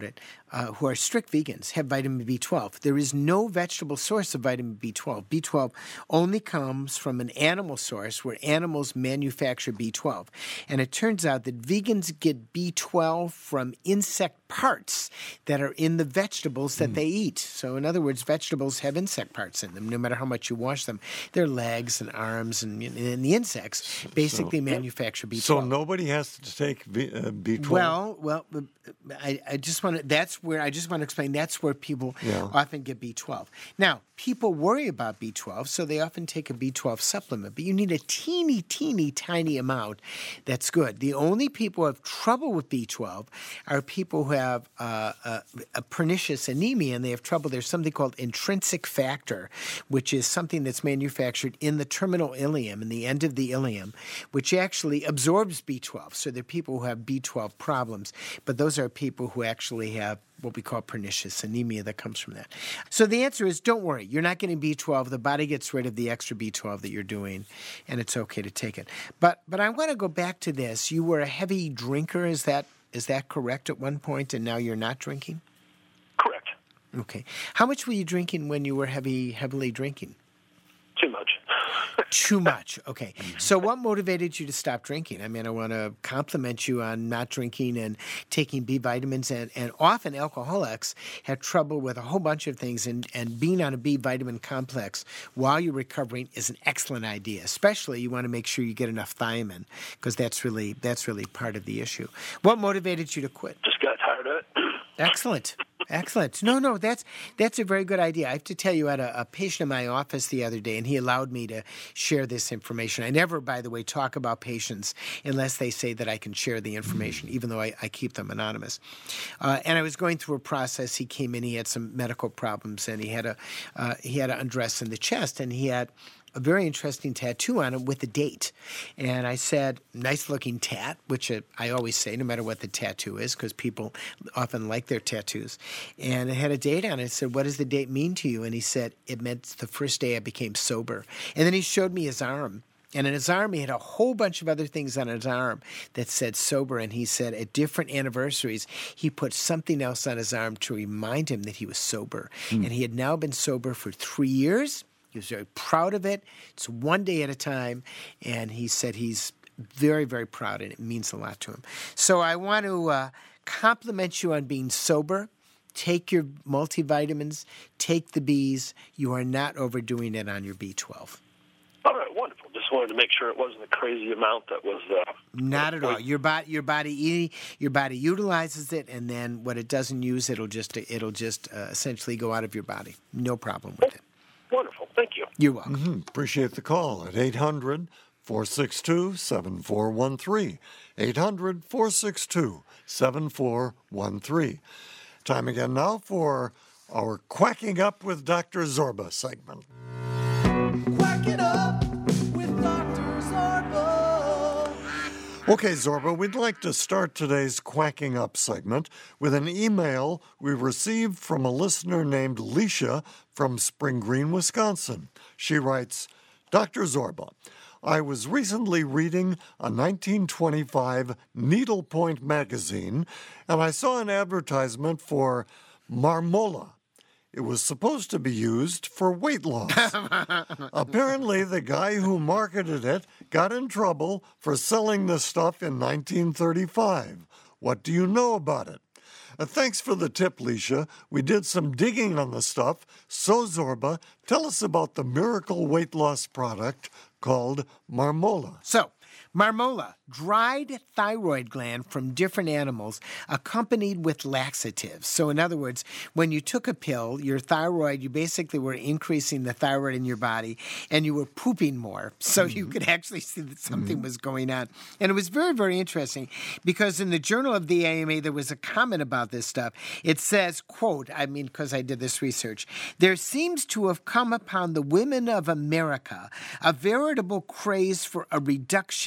uh, who are strict vegans have vitamin B twelve. There is no vegetable source of vitamin B twelve. B twelve only comes from an animal source where animals manufacture B twelve. And it turns out that vegans get B twelve from insect parts that are in the vegetables that mm. they eat. So in other words, vegetables have insect parts in them, no matter how much you wash them. Their legs and arms and, and the insects basically so, manufacture B twelve. So nobody has to take v, uh, B twelve? Well, well, I, I just want to, that's where, I just want to explain, that's where people yeah. often get B twelve. Now, people worry about B twelve, so they often take a B twelve supplement, but you need a teeny, teeny, tiny amount that's good. The only people who have trouble with B twelve are people who have uh, a, a pernicious anemia, and they have trouble. There's something called intrinsic factor, which is something that's manufactured in the terminal ileum, in the end of the ileum, which actually absorbs B twelve. So there are people who have B twelve problems, but those are people who actually have what we call pernicious anemia that comes from that. So the answer is don't worry. You're not getting B twelve. The body gets rid of the extra B twelve that you're doing, and it's okay to take it. But but I want to go back to this. You were a heavy drinker. Is that is that correct at one point, and now you're not drinking? Correct. Okay. How much were you drinking when you were heavy, heavily drinking? Too much. Too much. Okay. So what motivated you to stop drinking? I mean, I want to compliment you on not drinking and taking B vitamins. And, and often alcoholics have trouble with a whole bunch of things. And, and being on a B vitamin complex while you're recovering is an excellent idea. Especially you want to make sure you get enough thiamine because that's really, that's really part of the issue. What motivated you to quit? Just got tired of it. Excellent. Excellent. No, no, that's that's a very good idea. I have to tell you, I had a, a patient in my office the other day, and he allowed me to share this information. I never, by the way, talk about patients unless they say that I can share the information, even though I, I keep them anonymous. Uh, and I was going through a process. He came in, he had some medical problems, and he had a uh, he had an undress in the chest, and he had a very interesting tattoo on him with a date. And I said, nice looking tat, which I always say no matter what the tattoo is, because people often like their tattoos. And it had a date on it. I said, what does the date mean to you? And he said, it meant the first day I became sober. And then he showed me his arm. And in his arm, he had a whole bunch of other things on his arm that said sober. And he said at different anniversaries, he put something else on his arm to remind him that he was sober. Mm. And he had now been sober for three years. He was very proud of it. It's one day at a time. And he said he's very, very proud, and it means a lot to him. So I want to uh, compliment you on being sober. Take your multivitamins. Take the Bs. You are not overdoing it on your B twelve. All right, wonderful. Just wanted to make sure it wasn't a crazy amount that was... Uh, not at all. Your body, your body, your body utilizes it, and then what it doesn't use, it'll just, it'll just uh, essentially go out of your body. No problem with it. Wonderful. Thank you. You're welcome. Mm-hmm. Appreciate the call at eight hundred, four six two, seven four one three. eight hundred, four six two, seven four one three. Time again now for our Quacking Up with Doctor Zorba segment. Quack it up with Doctor Zorba. Okay, Zorba, we'd like to start today's Quacking Up segment with an email we received from a listener named Leisha from Spring Green, Wisconsin. She writes, Doctor Zorba, I was recently reading a nineteen twenty-five Needlepoint magazine, and I saw an advertisement for Marmola. It was supposed to be used for weight loss. Apparently, the guy who marketed it got in trouble for selling this stuff in nineteen thirty-five. What do you know about it? Uh, thanks for the tip, Leisha. We did some digging on the stuff. So, Zorba, tell us about the miracle weight loss product called Marmola. So, Marmola, dried thyroid gland from different animals accompanied with laxatives. So in other words, when you took a pill, your thyroid, you basically were increasing the thyroid in your body and you were pooping more. So mm-hmm. you could actually see that something mm-hmm. was going on. And it was very, very interesting because in the Journal of the A M A, there was a comment about this stuff. It says, quote, I mean, because I did this research, there seems to have come upon the women of America a veritable craze for a reduction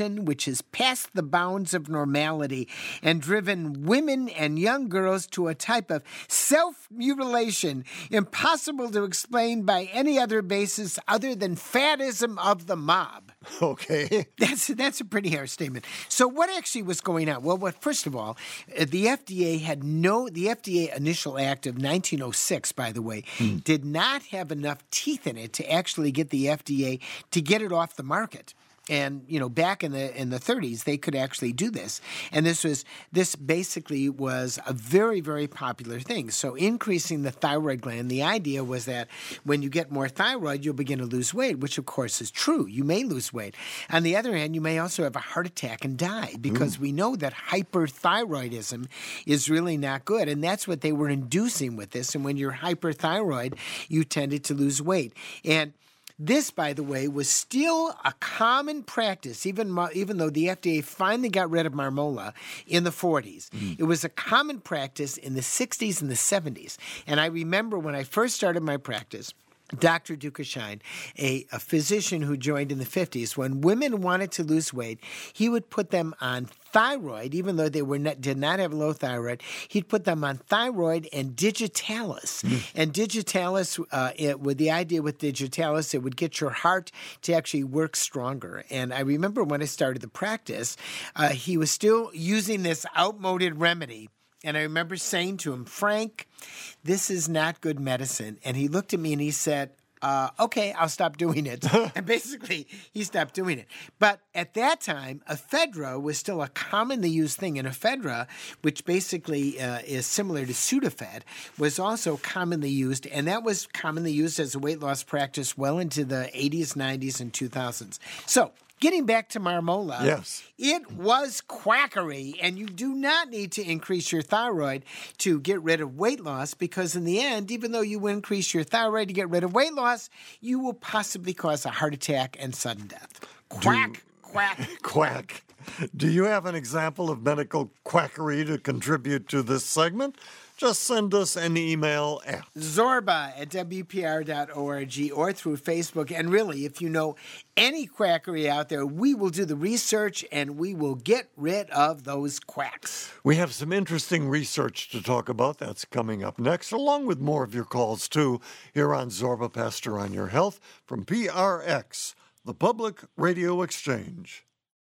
thyroxine, which has passed the bounds of normality and driven women and young girls to a type of self-mutilation impossible to explain by any other basis other than faddism of the mob. Okay. That's that's a pretty harsh statement. So what actually was going on? Well, what, first of all, uh, the F D A had no, the F D A initial act of nineteen oh six, by the way, hmm. did not have enough teeth in it to actually get the F D A to get it off the market. And, you know, back in the in the thirties, they could actually do this. And this was this basically was a very, very popular thing. So increasing the thyroid gland, the idea was that when you get more thyroid, you'll begin to lose weight, which, of course, is true. You may lose weight. On the other hand, you may also have a heart attack and die because Ooh. we know that hyperthyroidism is really not good. And that's what they were inducing with this. And when you're hyperthyroid, you tended to lose weight. And this, by the way, was still a common practice, even even though the F D A finally got rid of Marmola in the forties. Mm. It was a common practice in the sixties and the seventies. And I remember when I first started my practice, Doctor Dukashine, a, a physician who joined in the fifties, when women wanted to lose weight, he would put them on thyroid, even though they were not, did not have low thyroid. He'd put them on thyroid and digitalis. Mm. And digitalis, uh, it, with the idea with digitalis, it would get your heart to actually work stronger. And I remember when I started the practice, uh, he was still using this outmoded remedy. And I remember saying to him, Frank, this is not good medicine. And he looked at me and he said, uh, okay, I'll stop doing it. And basically, he stopped doing it. But at that time, ephedra was still a commonly used thing. And ephedra, which basically uh, is similar to Sudafed, was also commonly used. And that was commonly used as a weight loss practice well into the eighties, nineties, and two thousands. So, getting back to Marmola, yes. It was quackery, and you do not need to increase your thyroid to get rid of weight loss because in the end, even though you increase your thyroid to get rid of weight loss, you will possibly cause a heart attack and sudden death. Quack, do, quack. Quack. Do you have an example of medical quackery to contribute to this segment? Just send us an email at Zorba at W P R dot org or through Facebook. And really, if you know any quackery out there, we will do the research and we will get rid of those quacks. We have some interesting research to talk about. That's coming up next, along with more of your calls, too, here on Zorba Pastor on Your Health from P R X, the Public Radio Exchange.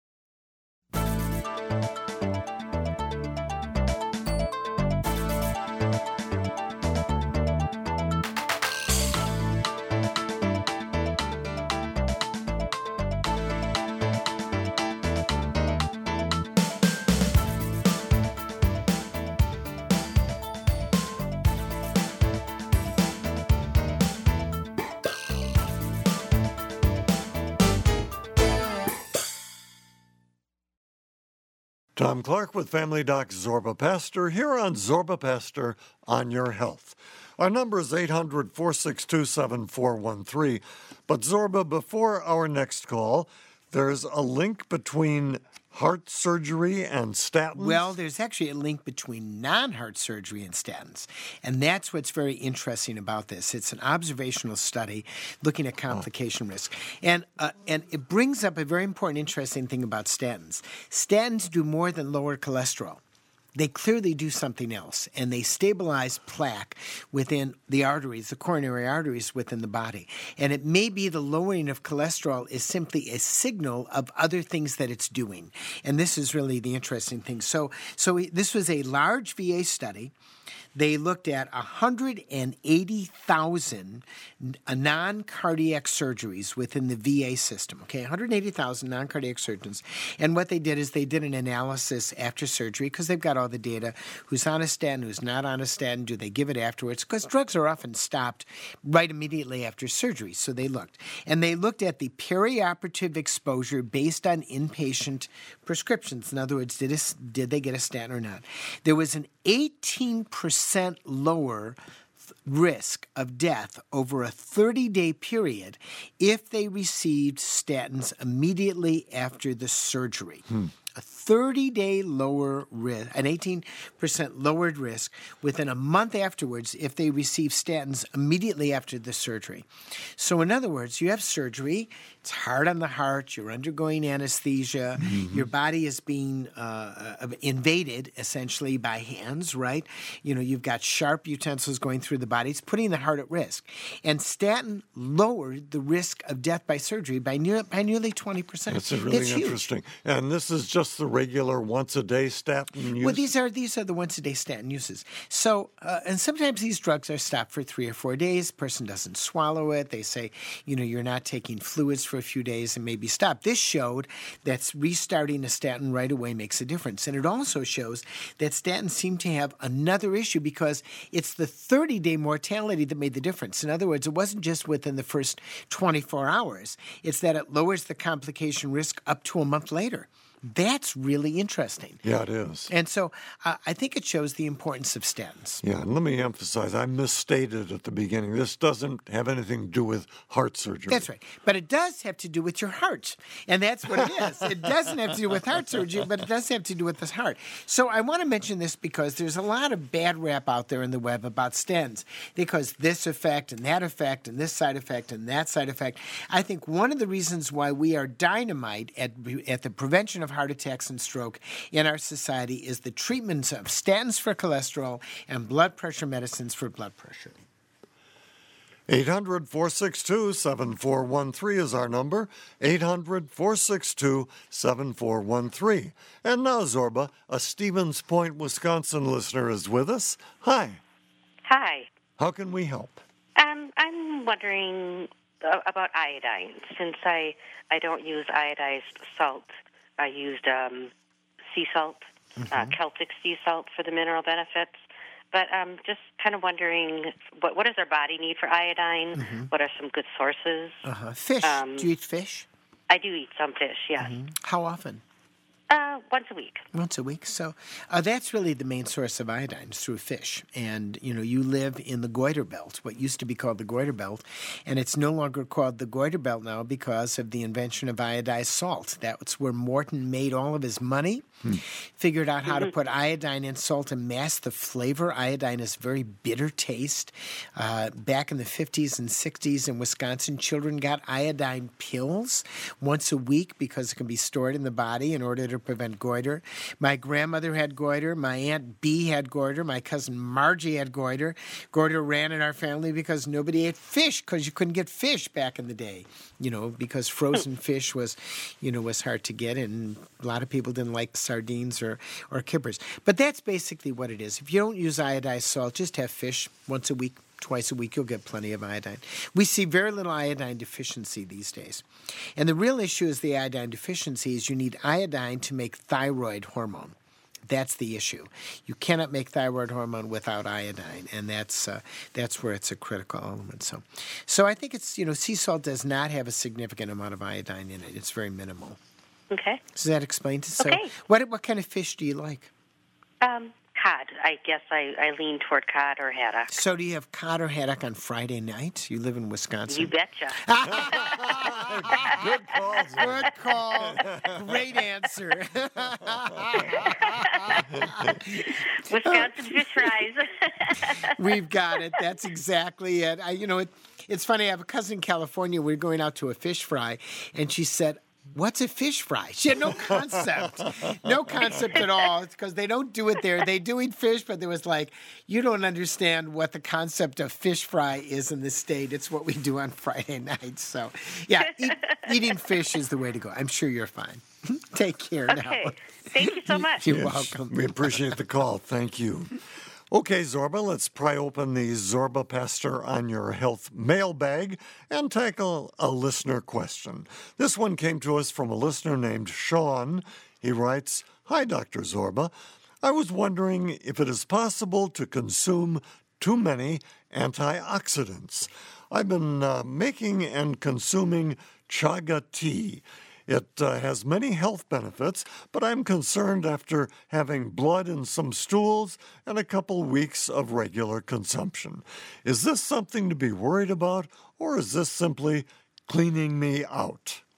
Tom Clark with Family Doc Zorba Pastor here on Zorba Pastor on Your Health. Our number is eight hundred, four six two, seven four one three. But Zorba, before our next call, there's a link between heart surgery and statins? Well, there's actually a link between non-heart surgery and statins. And that's what's very interesting about this. It's an observational study looking at complication oh. risk. And uh, and it brings up a very important, interesting thing about statins. Statins do more than lower cholesterol. They clearly do something else, and they stabilize plaque within the arteries, the coronary arteries within the body. And it may be the lowering of cholesterol is simply a signal of other things that it's doing. And this is really the interesting thing. So, so this was a large V A study. They looked at one hundred eighty thousand non-cardiac surgeries within the V A system, okay, one hundred eighty thousand non-cardiac surgeons. And what they did is they did an analysis after surgery because they've got all the data, who's on a statin, who's not on a statin, do they give it afterwards? Because drugs are often stopped right immediately after surgery, so they looked. And they looked at the perioperative exposure based on inpatient prescriptions. In other words, did, a, did they get a statin or not? There was an eighteen percent lower risk of death over a thirty-day period if they received statins immediately after the surgery. Hmm. a thirty-day lower risk, an eighteen percent lowered risk within a month afterwards if they receive statins immediately after the surgery. So in other words, you have surgery, it's hard on the heart, you're undergoing anesthesia, mm-hmm. your body is being uh, invaded essentially by hands, right? You know, you've got sharp utensils going through the body. It's putting the heart at risk. And statin lowered the risk of death by surgery by, near, by nearly twenty percent. That's really it's interesting. Huge. And this is just the regular once-a-day statin use? Well, these are these are the once-a-day statin uses. So, uh, and sometimes these drugs are stopped for three or four days. Person doesn't swallow it. They say, you know, you're not taking fluids for a few days and maybe stop. This showed that restarting a statin right away makes a difference. And it also shows that statins seem to have another issue because it's the thirty-day mortality that made the difference. In other words, it wasn't just within the first twenty-four hours. It's that it lowers the complication risk up to a month later. That's really interesting. Yeah, it is. And so uh, I think it shows the importance of statins. Yeah, and let me emphasize, I misstated at the beginning. This doesn't have anything to do with heart surgery. That's right. But it does have to do with your heart. And that's what it is. It doesn't have to do with heart surgery, but it does have to do with this heart. So I want to mention this because there's a lot of bad rap out there in the web about statins because this effect and that effect and this side effect and that side effect. I think one of the reasons why we are dynamite at, at the prevention of heart attacks and stroke in our society is the treatments of statins for cholesterol and blood pressure medicines for blood pressure. eight hundred, four six two, seven four one three is our number, eight hundred, four six two, seven four one three. And now, Zorba, a Stevens Point, Wisconsin listener is with us. Hi. Hi. How can we help? Um, I'm wondering uh, about iodine. Since I, I don't use iodized salt, I used um, sea salt, mm-hmm. uh, Celtic sea salt for the mineral benefits. But um, just kind of wondering, what, what does our body need for iodine? Mm-hmm. What are some good sources? Uh-huh. Fish. Um, do you eat fish? I do eat some fish, yes. Mm-hmm. How often? Uh, once a week. Once a week. So uh, that's really the main source of iodine is through fish. And, you know, you live in the goiter belt, what used to be called the goiter belt, and it's no longer called the goiter belt now because of the invention of iodized salt. That's where Morton made all of his money, hmm. figured out how mm-hmm. to put iodine in salt and mask the flavor. Iodine is very bitter taste. Uh, back in the fifties and sixties in Wisconsin, children got iodine pills once a week because it can be stored in the body in order to prevent goiter. My grandmother had goiter. My Aunt Bee had goiter. My cousin Margie had goiter. Goiter ran in our family because nobody ate fish because you couldn't get fish back in the day, you know, because frozen fish was, you know, was hard to get, and a lot of people didn't like sardines or, or kippers. But that's basically what it is. If you don't use iodized salt, just have fish once a week. Twice a week, you'll get plenty of iodine. We see very little iodine deficiency these days. And the real issue is the iodine deficiency is you need iodine to make thyroid hormone. That's the issue. You cannot make thyroid hormone without iodine, and that's uh, that's where it's a critical element. So, so I think it's, you know, sea salt does not have a significant amount of iodine in it. It's very minimal. Okay. Does that explain it? So, okay. What what kind of fish do you like? Um. Cod. I guess I, I lean toward cod or haddock. So do you have cod or haddock on Friday night? You live in Wisconsin. You betcha. Good call. Good call. Great answer. Wisconsin fish fries. We've got it. That's exactly it. I, you know, it, it's funny. I have a cousin in California. We're going out to a fish fry, and she said, "What's a fish fry?" She had no concept, no concept at all. It's because they don't do it there. They do eat fish, but there was like, you don't understand what the concept of fish fry is in this state. It's what we do on Friday nights. So, yeah, eat, eating fish is the way to go. I'm sure you're fine. Take care okay. now. Okay, thank you so much. You're yes, welcome. We appreciate the call. Thank you. Okay, Zorba, let's pry open the Zorba Pastor on Your Health mailbag and tackle a listener question. This one came to us from a listener named Sean. He writes, "Hi, Doctor Zorba. I was wondering if it is possible to consume too many antioxidants. I've been uh, making and consuming chaga tea. It uh, has many health benefits, but I'm concerned after having blood in some stools and a couple weeks of regular consumption. Is this something to be worried about, or is this simply cleaning me out?"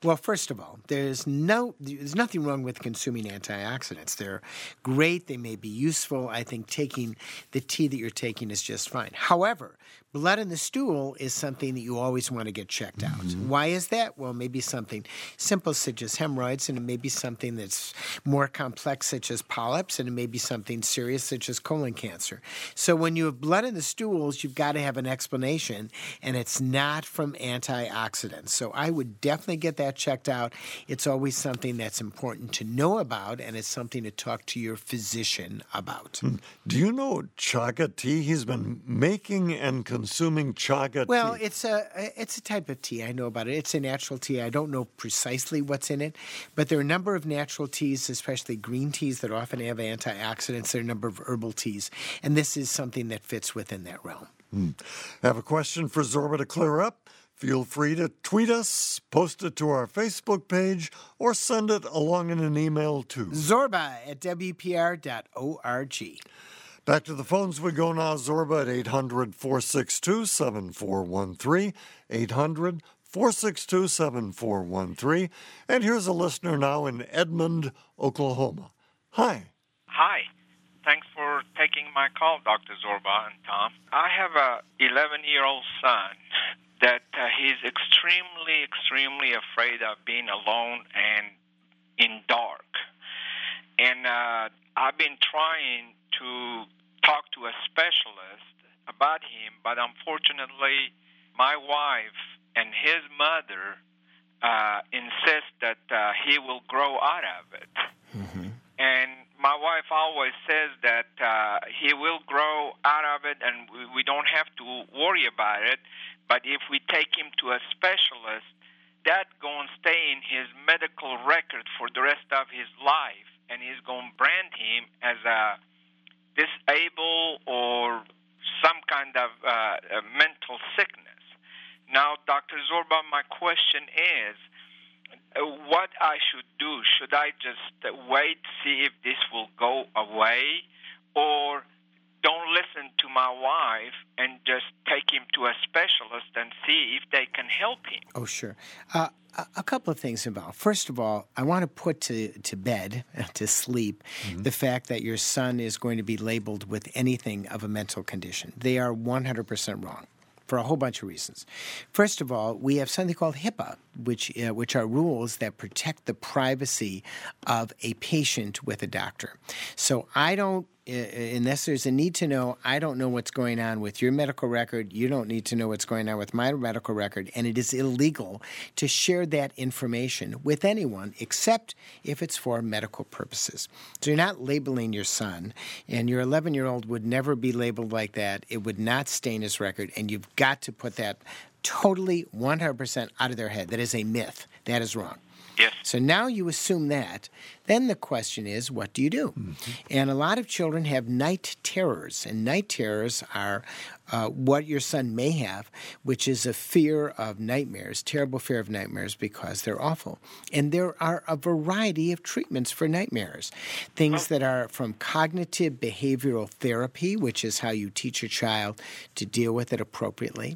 Well, first of all, there's no there's nothing wrong with consuming antioxidants. They're great. They may be useful. I think taking the tea that you're taking is just fine. However, blood in the stool is something that you always want to get checked out. Mm-hmm. Why is that? Well, maybe something simple such as hemorrhoids, and it may be something that's more complex such as polyps, and it may be something serious such as colon cancer. So when you have blood in the stools, you've got to have an explanation, and it's not from antioxidants. So I would definitely get that checked out. It's always something that's important to know about, and it's something to talk to your physician about. Do you know chaga tea? He's been making and consuming chaga well, tea. Well, it's a it's a type of tea. I know about it. It's a natural tea. I don't know precisely what's in it, but there are a number of natural teas, especially green teas, that often have antioxidants. There are a number of herbal teas, and this is something that fits within that realm. Hmm. Have a question for Zorba to clear up? Feel free to tweet us, post it to our Facebook page, or send it along in an email to Zorba at W P R dot org. Back to the phones we go now, Zorba, at eight hundred, four six two, seven four one three, eight hundred, four six two, seven four one three. And here's a listener now in Edmond, Oklahoma. Hi. Hi. Thanks for taking my call, Doctor Zorba and Tom. I have a eleven-year-old son that uh, he's extremely, extremely afraid of being alone and in dark. And uh, I've been trying to talk to a specialist about him, but unfortunately, my wife and his mother uh, insist that uh, he will grow out of it. Mm-hmm. And my wife always says that uh, he will grow out of it and we, we don't have to worry about it. But if we take him to a specialist, that's going to stay in his medical record for the rest of his life, and he's going to brand him as a disabled or some kind of uh, a mental sickness. Now, Doctor Zorba, my question is, uh, what I should do? Should I just uh, wait, see if this will go away, or don't listen to my wife and just take him to a specialist and see if they can help him? Oh, sure. Uh, a couple of things about. First of all, I want to put to, to bed, to sleep, mm-hmm. the fact that your son is going to be labeled with anything of a mental condition. They are one hundred percent wrong for a whole bunch of reasons. First of all, we have something called HIPAA, which uh, which are rules that protect the privacy of a patient with a doctor. So I don't, uh, unless there's a need to know, I don't know what's going on with your medical record. You don't need to know what's going on with my medical record, and it is illegal to share that information with anyone except if it's for medical purposes. So you're not labeling your son, and your eleven-year-old would never be labeled like that. It would not stain his record, and you've got to put that totally one hundred percent out of their head. That is a myth. That is wrong. Yes. So now you assume that. Then the question is, what do you do? Mm-hmm. And a lot of children have night terrors, and night terrors are uh, what your son may have, which is a fear of nightmares, terrible fear of nightmares because they're awful. And there are a variety of treatments for nightmares, things that are from cognitive behavioral therapy, which is how you teach a child to deal with it appropriately,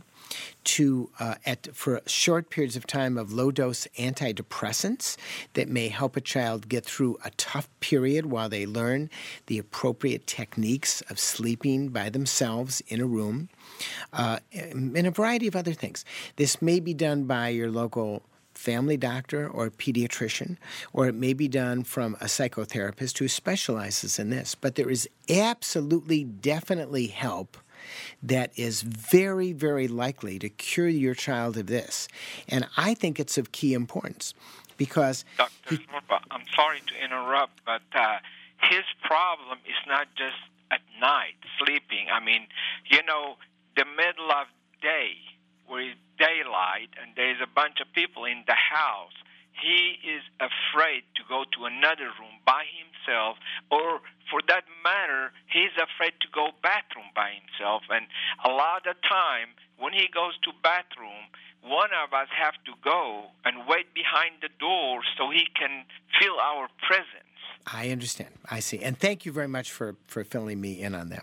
to uh, at for short periods of time of low-dose antidepressants that may help a child get through a tough period while they learn the appropriate techniques of sleeping by themselves in a room, uh, and a variety of other things. This may be done by your local family doctor or pediatrician, or it may be done from a psychotherapist who specializes in this. But there is absolutely, definitely help that is very, very likely to cure your child of this. And I think it's of key importance because... Doctor Zorba, I'm sorry to interrupt, but uh, his problem is not just at night, sleeping. I mean, you know, the middle of day, where it's daylight and there's a bunch of people in the house, he is afraid to go to another room by himself, or for that matter, he's afraid to go bathroom by himself. And a lot of time, when he goes to bathroom, one of us have to go and wait behind the door so he can feel our presence. I understand. I see. And thank you very much for, for filling me in on that.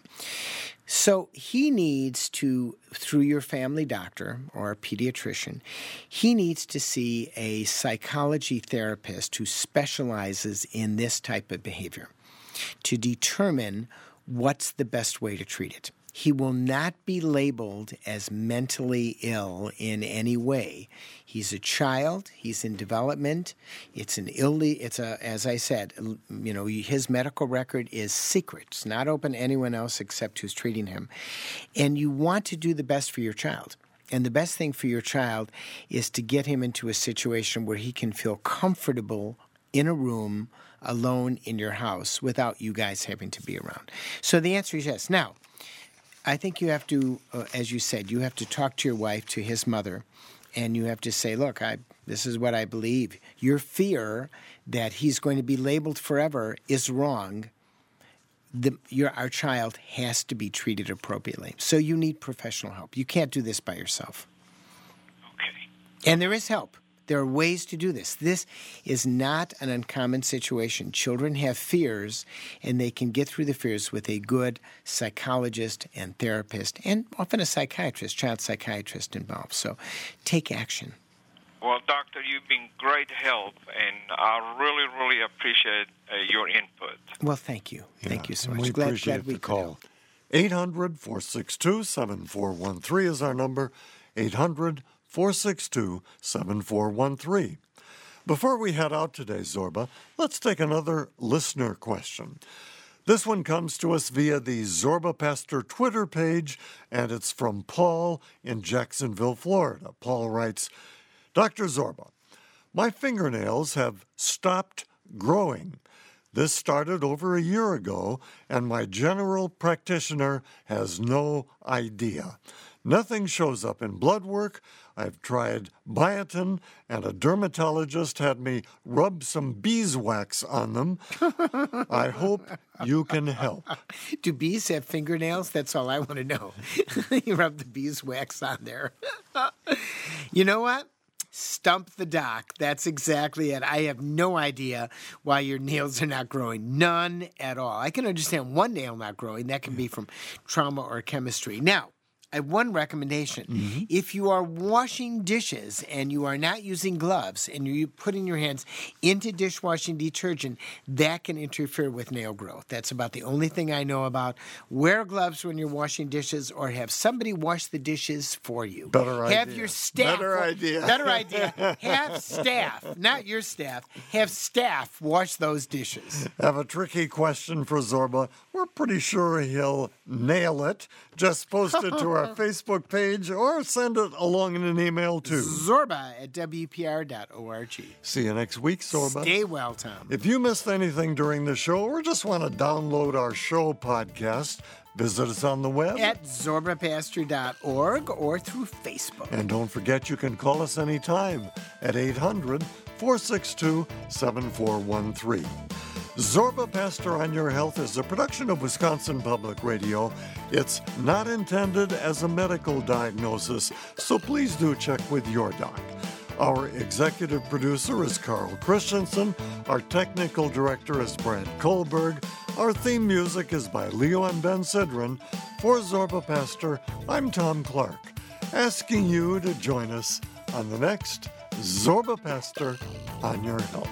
So he needs to, through your family doctor or a pediatrician, he needs to see a psychology therapist who specializes in this type of behavior to determine what's the best way to treat it. He will not be labeled as mentally ill in any way. He's a child. He's in development. It's an ill. It's a, as I said, you know, his medical record is secret. It's not open to anyone else except who's treating him. And you want to do the best for your child. And the best thing for your child is to get him into a situation where he can feel comfortable in a room alone in your house without you guys having to be around. So the answer is yes. Now, I think you have to, uh, as you said, you have to talk to your wife, to his mother, and you have to say, look, I, this is what I believe. Your fear that he's going to be labeled forever is wrong. The, your, our child has to be treated appropriately. So you need professional help. You can't do this by yourself. Okay. And there is help. There are ways to do this. This is not an uncommon situation. Children have fears, and they can get through the fears with a good psychologist and therapist, and often a psychiatrist, child psychiatrist involved. So take action. Well, Doctor, you've been great help, and I really, really appreciate uh, your input. Well, thank you. Yeah, thank you so and much. We glad, appreciate glad we the could call. help. eight hundred, four six two, seven four one three is our number. eight hundred, four six two, seven four one three. Before we head out today, Zorba, let's take another listener question. This one comes to us via the Zorba Pastor Twitter page, and it's from Paul in Jacksonville, Florida. Paul writes, Doctor Zorba, my fingernails have stopped growing. This started over a year ago, and my general practitioner has no idea. Nothing shows up in blood work. I've tried biotin, and a dermatologist had me rub some beeswax on them. I hope you can help. Do bees have fingernails? That's all I want to know. You rub the beeswax on there. You know what? Stump the doc. That's exactly it. I have no idea why your nails are not growing. None at all. I can understand one nail not growing. That can be from trauma or chemistry. Now, I have one recommendation. Mm-hmm. If you are washing dishes and you are not using gloves and you're putting your hands into dishwashing detergent, that can interfere with nail growth. That's about the only thing I know about. Wear gloves when you're washing dishes, or have somebody wash the dishes for you. Better idea. Have your staff. Better idea. Better idea. Have staff, not your staff. Have staff wash those dishes. Have a tricky question for Zorba. We're pretty sure he'll nail it. Just post it to our Facebook page or send it along in an email to Zorba at W P R dot org. See you next week, Zorba. Stay well, Tom. If you missed anything during the show or just want to download our show podcast, visit us on the web at Zorba Pastor dot org or through Facebook. And don't forget you can call us anytime at eight hundred, four six two, seven four one three. Zorba Pastor on Your Health is a production of Wisconsin Public Radio. It's not intended as a medical diagnosis, so please do check with your doc. Our executive producer is Carl Christensen. Our technical director is Brad Kohlberg. Our theme music is by Leon Ben Sidran. For Zorba Pastor, I'm Tom Clark, asking you to join us on the next Zorba Pastor on Your Health.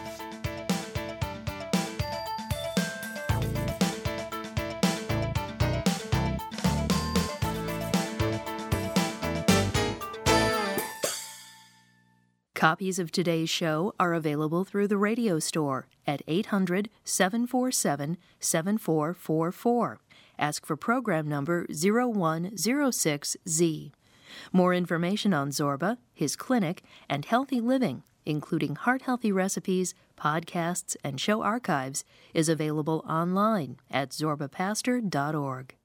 Copies of today's show are available through the radio store at eight hundred, seven four seven, seven four four four. Ask for program number zero one zero six Z. More information on Zorba, his clinic, and healthy living, including heart-healthy recipes, podcasts, and show archives, is available online at Zorba Pastor dot org.